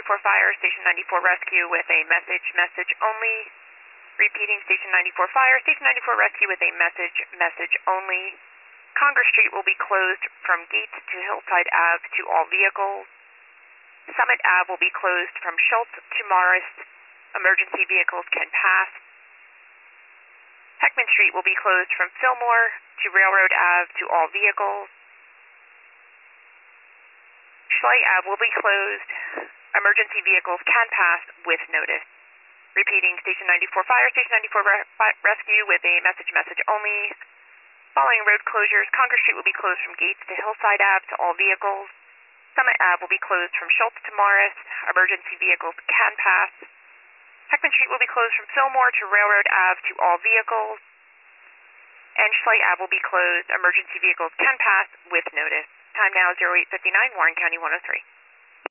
94 Fire, Station 94 Rescue with a message only. Repeating, Station 94 Fire, Station 94 Rescue with a message only. Congress Street will be closed from Gates to Hillside Ave to all vehicles. Summit Ave will be closed from Schultz to Morris. Emergency vehicles can pass. Heckman Street will be closed from Fillmore to Railroad Ave to all vehicles. Schley Ave will be closed. Emergency vehicles can pass with notice. Repeating, Station 94 Fire, Station 94 Rescue with a message only. Following road closures, Congress Street will be closed from Gates to Hillside Ave to all vehicles. Summit Ave will be closed from Schultz to Morris. Emergency vehicles can pass. Heckman Street will be closed from Fillmore to Railroad Ave to all vehicles. And Schley Ave will be closed. Emergency vehicles can pass with notice. Time now 08:59, Warren County 103.